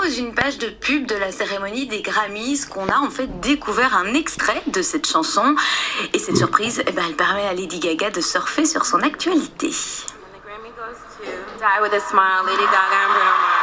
propose une page de pub de la cérémonie des Grammys qu'on a en fait découvert un extrait de cette chanson. Et cette surprise, elle permet à Lady Gaga de surfer sur son actualité. Die with a Smile, Lady Gaga and Bruno Mars.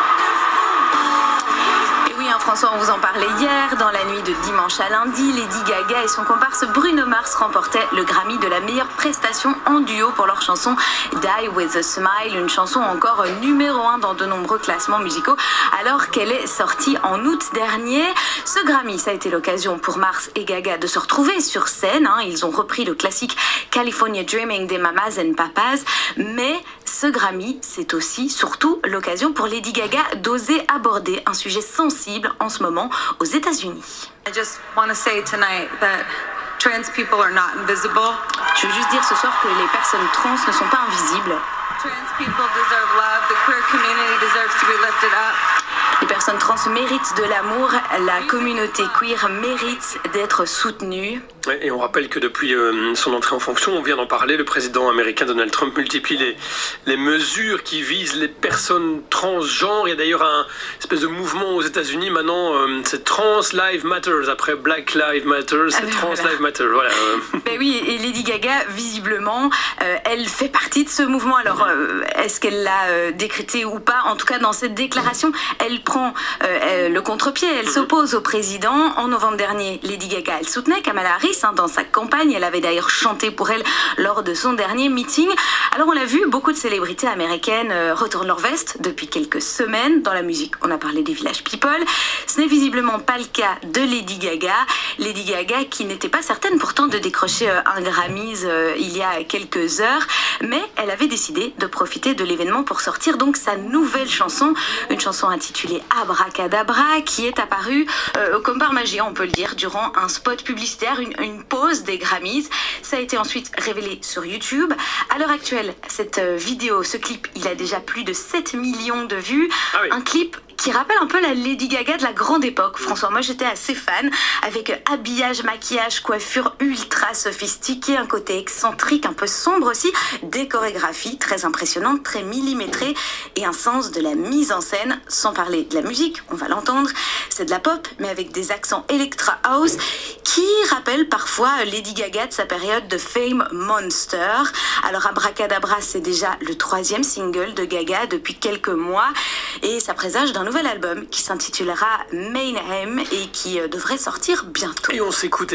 François, on vous en parlait hier. Dans la nuit de dimanche à lundi, Lady Gaga et son comparse Bruno Mars remportaient le Grammy de la meilleure prestation en duo pour leur chanson Die With A Smile, une chanson encore numéro 1 dans de nombreux classements musicaux alors qu'elle est sortie en août dernier. Ce Grammy, ça a été l'occasion pour Mars et Gaga de se retrouver sur scène. Ils ont repris le classique California Dreaming des Mamas and Papas, mais ce Grammy, c'est aussi, surtout, l'occasion pour Lady Gaga d'oser aborder un sujet sensible en ce moment aux États-Unis. I just want to say tonight that trans people are not invisible. Je veux juste dire ce soir que les personnes trans ne sont pas invisibles. Trans people deserve love. The queer community deserves to be lifted up. Les personnes trans méritent de l'amour, la communauté queer mérite d'être soutenue. Et on rappelle que depuis son entrée en fonction, on vient d'en parler, le président américain Donald Trump multiplie les mesures qui visent les personnes transgenres. Il y a d'ailleurs un espèce de mouvement aux États-Unis maintenant, c'est Trans Lives Matter, après Black Lives Matter, c'est Trans Lives Matter. Voilà. Ben oui, et Lady Gaga, visiblement, elle fait partie de ce mouvement. Alors, est-ce qu'elle l'a décrété ou pas? En tout cas, dans cette déclaration, elle prend le contre-pied, elle s'oppose au président. En novembre dernier, Lady Gaga, elle soutenait Kamala Harris dans sa campagne. Elle avait d'ailleurs chanté pour elle lors de son dernier meeting. Alors on l'a vu, beaucoup de célébrités américaines retournent leur veste depuis quelques semaines. Dans la musique, on a parlé des Village People. Ce n'est visiblement pas le cas de Lady Gaga. Lady Gaga qui n'était pas certaine pourtant de décrocher un Grammys il y a quelques heures, mais elle avait décidé de profiter de l'événement pour sortir donc sa nouvelle chanson, une chanson intitulée Abracadabra qui est apparue comme par magie, on peut le dire, durant un spot publicitaire, une pause des Grammys. Ça a été ensuite révélé sur YouTube. À l'heure actuelle, cette vidéo, ce clip, il a déjà plus de 7 millions de vues. Ah oui. Un clip qui rappelle un peu la Lady Gaga de la grande époque. François, moi j'étais assez fan, avec habillage, maquillage, coiffure ultra sophistiquée, un côté excentrique, un peu sombre aussi, des chorégraphies très impressionnantes, très millimétrées et un sens de la mise en scène, sans parler de la musique, on va l'entendre. C'est de la pop, mais avec des accents Electra House qui rappellent parfois Lady Gaga de sa période de Fame Monster. Alors Abracadabra, c'est déjà le 3e single de Gaga depuis quelques mois et ça présage d'un nouvel album qui s'intitulera Mayhem et qui devrait sortir bientôt. Et on s'écoute